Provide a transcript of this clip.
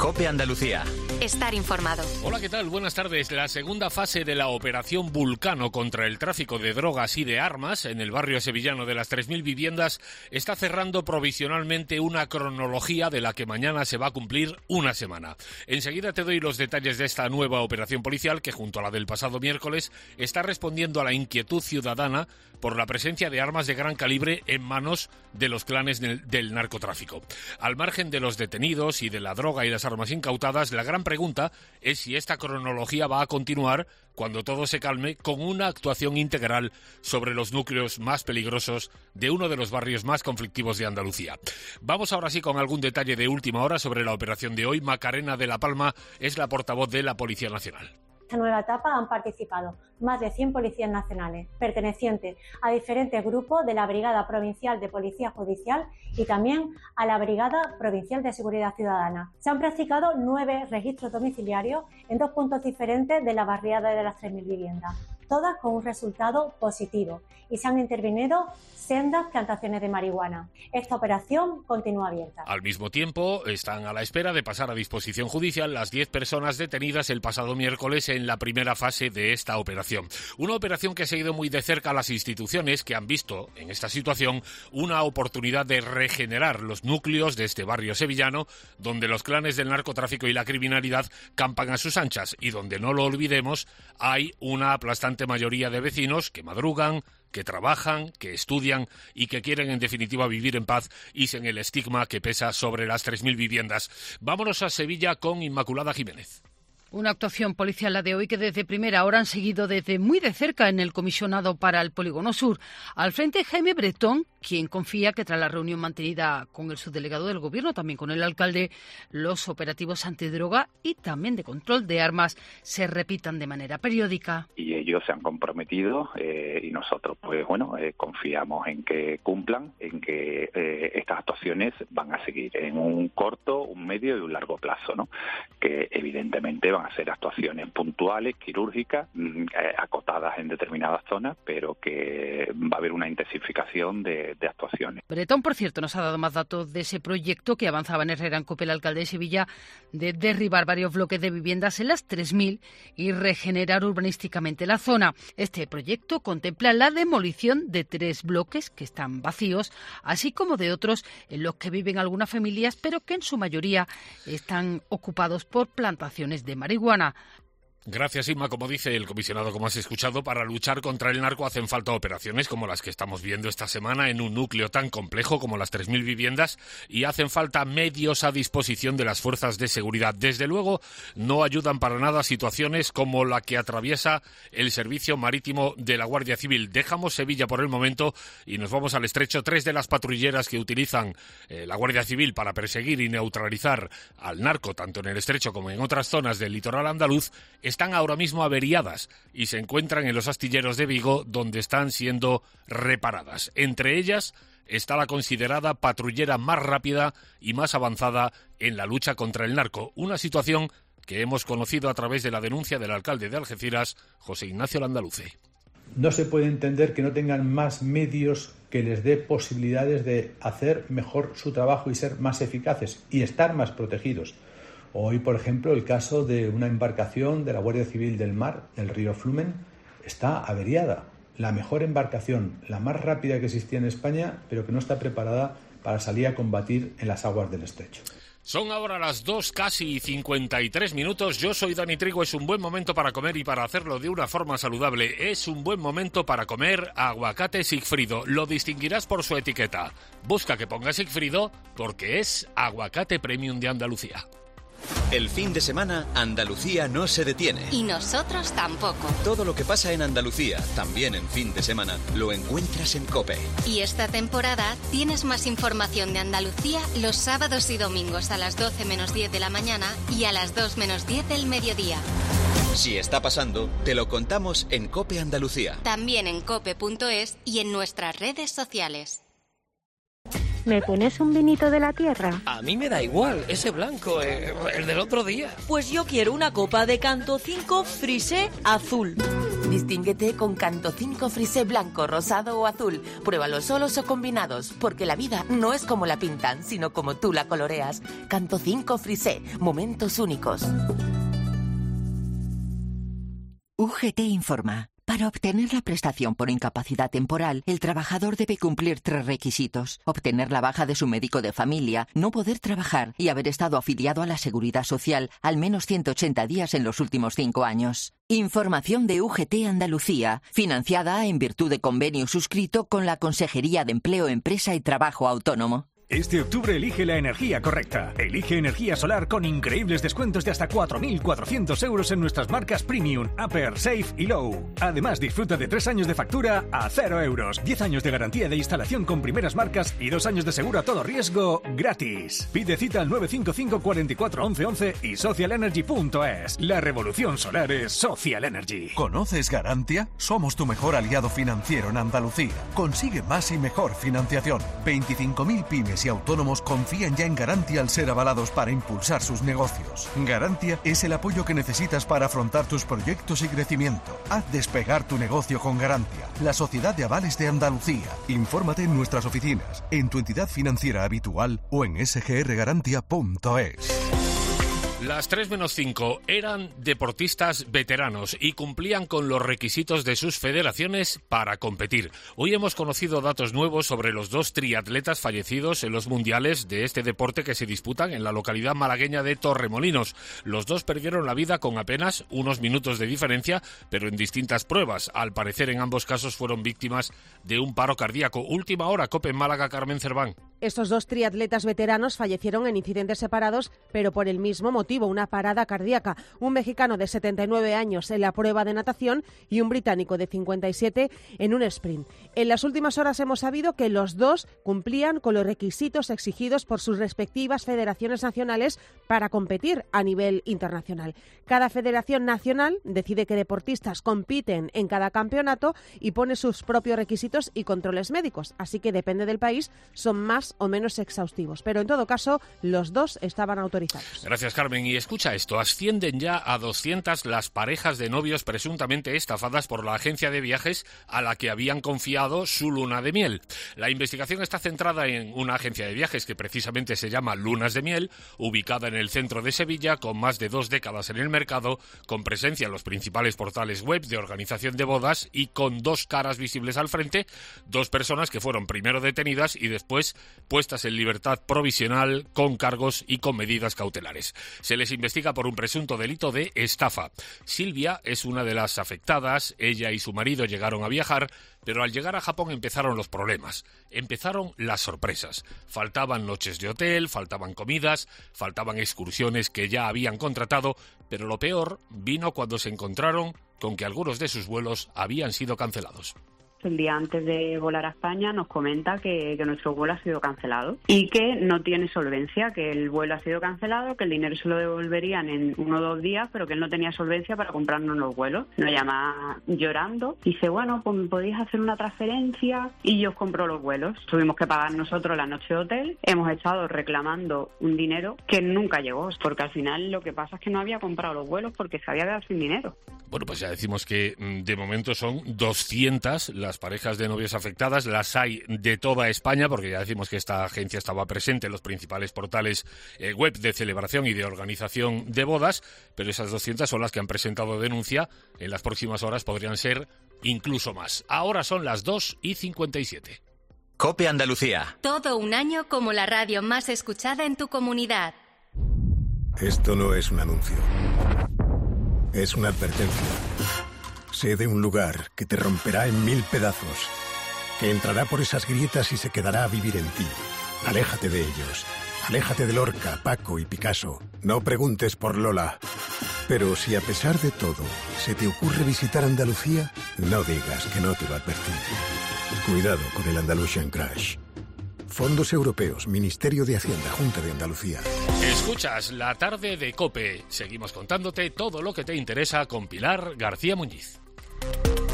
COPE Andalucía. Estar informado. Hola, ¿qué tal? Buenas tardes. La segunda fase de la operación Vulcano contra el tráfico de drogas y de armas en el barrio sevillano de las 3.000 viviendas está cerrando provisionalmente una cronología de la que mañana se va a cumplir una semana. Enseguida te doy los detalles de esta nueva operación policial que, junto a la del pasado miércoles, está respondiendo a la inquietud ciudadana por la presencia de armas de gran calibre en manos de los clanes del narcotráfico. Al margen de los detenidos y de la droga y las armas incautadas, la gran pregunta es si esta cronología va a continuar cuando todo se calme con una actuación integral sobre los núcleos más peligrosos de uno de los barrios más conflictivos de Andalucía. Vamos ahora sí con algún detalle de última hora sobre la operación de hoy. Macarena de la Palma es la portavoz de la Policía Nacional. En esta nueva etapa han participado más de 100 policías nacionales, pertenecientes a diferentes grupos de la Brigada Provincial de Policía Judicial y también a la Brigada Provincial de Seguridad Ciudadana. Se han practicado 9 registros domiciliarios en 2 puntos diferentes de la barriada de las 3.000 viviendas, todas con un resultado positivo, y se han intervenido sendas plantaciones de marihuana. Esta operación continúa abierta. Al mismo tiempo, están a la espera de pasar a disposición judicial las 10 personas detenidas el pasado miércoles en la primera fase de esta operación. Una operación que ha seguido muy de cerca a las instituciones que han visto en esta situación una oportunidad de regenerar los núcleos de este barrio sevillano, donde los clanes del narcotráfico y la criminalidad campan a sus anchas y donde, no lo olvidemos, hay una aplastante mayoría de vecinos que madrugan, que trabajan, que estudian y que quieren en definitiva vivir en paz y sin el estigma que pesa sobre las 3.000 viviendas. Vámonos a Sevilla con Inmaculada Jiménez. Una actuación policial la de hoy que desde primera hora han seguido desde muy de cerca en el comisionado para el Polígono Sur. Al frente Jaime Bretón, quien confía que tras la reunión mantenida con el subdelegado del Gobierno, también con el alcalde, los operativos antidroga y también de control de armas se repitan de manera periódica. Y ellos se han comprometido y nosotros confiamos en que cumplan, en que estas actuaciones van a seguir en un corto, un medio y un largo plazo, ¿no? Que evidentemente van a ser actuaciones puntuales, quirúrgicas, acotadas en determinadas zonas, pero que va a haber una intensificación de actuaciones. Bretón, por cierto, nos ha dado más datos de ese proyecto que avanzaba en Herrera en COPE el alcalde de Sevilla de derribar varios bloques de viviendas en las 3.000 y regenerar urbanísticamente la zona. Este proyecto contempla la demolición de 3 bloques que están vacíos, así como de otros en los que viven algunas familias, pero que en su mayoría están ocupados por plantaciones de marihuana. Gracias, Inma. Como dice el comisionado, como has escuchado, para luchar contra el narco hacen falta operaciones como las que estamos viendo esta semana en un núcleo tan complejo como las 3.000 viviendas y hacen falta medios a disposición de las fuerzas de seguridad. Desde luego, no ayudan para nada situaciones como la que atraviesa el servicio marítimo de la Guardia Civil. Dejamos Sevilla por el momento y nos vamos al Estrecho. 3 de las patrulleras que utilizan la Guardia Civil para perseguir y neutralizar al narco, tanto en el Estrecho como en otras zonas del litoral andaluz, están ahora mismo averiadas y se encuentran en los astilleros de Vigo, donde están siendo reparadas. Entre ellas está la considerada patrullera más rápida y más avanzada en la lucha contra el narco. Una situación que hemos conocido a través de la denuncia del alcalde de Algeciras, José Ignacio Landaluce. No se puede entender que no tengan más medios que les dé posibilidades de hacer mejor su trabajo y ser más eficaces y estar más protegidos. Hoy, por ejemplo, el caso de una embarcación de la Guardia Civil del Mar, el río Flumen, está averiada. La mejor embarcación, la más rápida que existía en España, pero que no está preparada para salir a combatir en las aguas del Estrecho. Son ahora las 2 casi 53 minutos. Yo soy Dani Trigo. Es un buen momento para comer y para hacerlo de una forma saludable. Es un buen momento para comer aguacate Sigfrido. Lo distinguirás por su etiqueta. Busca que ponga Sigfrido porque es aguacate premium de Andalucía. El fin de semana, Andalucía no se detiene. Y nosotros tampoco. Todo lo que pasa en Andalucía, también en fin de semana, lo encuentras en COPE. Y esta temporada tienes más información de Andalucía los sábados y domingos a las 12 menos 10 de la mañana y a las 2 menos 10 del mediodía. Si está pasando, te lo contamos en COPE Andalucía. También en cope.es y en nuestras redes sociales. ¿Me pones un vinito de la tierra? A mí me da igual, ese blanco, el del otro día. Pues yo quiero una copa de Canto 5 Frisé azul. Distínguete con Canto 5 Frisé blanco, rosado o azul. Pruébalos solos o combinados, porque la vida no es como la pintan, sino como tú la coloreas. Canto 5 Frisé, momentos únicos. UGT informa. Para obtener la prestación por incapacidad temporal, el trabajador debe cumplir 3 requisitos: obtener la baja de su médico de familia, no poder trabajar y haber estado afiliado a la Seguridad Social al menos 180 días en los últimos 5 años. Información de UGT Andalucía, financiada en virtud de convenio suscrito con la Consejería de Empleo, Empresa y Trabajo Autónomo. Este octubre elige la energía correcta. Elige energía solar con increíbles descuentos de hasta 4.400 euros en nuestras marcas Premium, Upper, Safe y Low. Además, disfruta de 3 años de factura a 0 euros, 10 años de garantía de instalación con primeras marcas y 2 años de seguro a todo riesgo gratis. Pide cita al 955 44 11 11 y socialenergy.es. La revolución solar es Social Energy. ¿Conoces Garantia? Somos tu mejor aliado financiero en Andalucía. Consigue más y mejor financiación. 25.000 pymes y autónomos confían ya en Garantia al ser avalados para impulsar sus negocios. Garantia es el apoyo que necesitas para afrontar tus proyectos y crecimiento. Haz despegar tu negocio con Garantia, la Sociedad de Avales de Andalucía. Infórmate en nuestras oficinas, en tu entidad financiera habitual o en sgrgarantia.es. Las 3-5 eran deportistas veteranos y cumplían con los requisitos de sus federaciones para competir. Hoy hemos conocido datos nuevos sobre los 2 triatletas fallecidos en los mundiales de este deporte que se disputan en la localidad malagueña de Torremolinos. Los 2 perdieron la vida con apenas unos minutos de diferencia, pero en distintas pruebas. Al parecer, en ambos casos fueron víctimas de un paro cardíaco. Última hora, COPE en Málaga, Carmen Cerván. Estos 2 triatletas veteranos fallecieron en incidentes separados, pero por el mismo motivo, una parada cardíaca. Un mexicano de 79 años en la prueba de natación y un británico de 57 en un sprint. En las últimas horas hemos sabido que los 2 cumplían con los requisitos exigidos por sus respectivas federaciones nacionales para competir a nivel internacional. Cada federación nacional decide qué deportistas compiten en cada campeonato y pone sus propios requisitos y controles médicos, así que depende del país, son más o menos exhaustivos, pero en todo caso los 2 estaban autorizados. Gracias, Carmen. Y escucha esto, ascienden ya a 200 las parejas de novios presuntamente estafadas por la agencia de viajes a la que habían confiado su luna de miel. La investigación está centrada en una agencia de viajes que precisamente se llama Lunas de Miel, ubicada en el centro de Sevilla, con más de 2 décadas en el mercado, con presencia en los principales portales web de organización de bodas y con 2 caras visibles al frente, 2 personas que fueron primero detenidas y después puestas en libertad provisional con cargos y con medidas cautelares. Se les investiga por un presunto delito de estafa. Silvia es una de las afectadas. Ella y su marido llegaron a viajar, pero al llegar a Japón empezaron los problemas. Empezaron las sorpresas. Faltaban noches de hotel, faltaban comidas, faltaban excursiones que ya habían contratado, pero lo peor vino cuando se encontraron con que algunos de sus vuelos habían sido cancelados. El día antes de volar a España nos comenta que nuestro vuelo ha sido cancelado y que no tiene solvencia, que el vuelo ha sido cancelado, que el dinero se lo devolverían en 1 o 2 días, pero que él no tenía solvencia para comprarnos los vuelos. Nos llama llorando, dice, bueno, pues me podéis hacer una transferencia y yo os compro los vuelos. Tuvimos que pagar nosotros la noche de hotel, hemos estado reclamando un dinero que nunca llegó, porque al final lo que pasa es que no había comprado los vuelos porque se había quedado sin dinero. Bueno, pues ya decimos que de momento son 200 las parejas de novios afectadas, las hay de toda España, porque ya decimos que esta agencia estaba presente en los principales portales web de celebración y de organización de bodas, pero esas 200 son las que han presentado denuncia. En las próximas horas podrían ser incluso más. Ahora son las 2:57. COPE Andalucía. Todo un año como la radio más escuchada en tu comunidad. Esto no es un anuncio. Es una advertencia. Sé de un lugar que te romperá en 1000 pedazos, que entrará por esas grietas y se quedará a vivir en ti. Aléjate de ellos. Aléjate de Lorca, Paco y Picasso. No preguntes por Lola. Pero si a pesar de todo se te ocurre visitar Andalucía, no digas que no te lo advertí. Cuidado con el Andalusian Crash. Fondos Europeos, Ministerio de Hacienda, Junta de Andalucía. Escuchas la tarde de COPE. Seguimos contándote todo lo que te interesa con Pilar García Muñiz.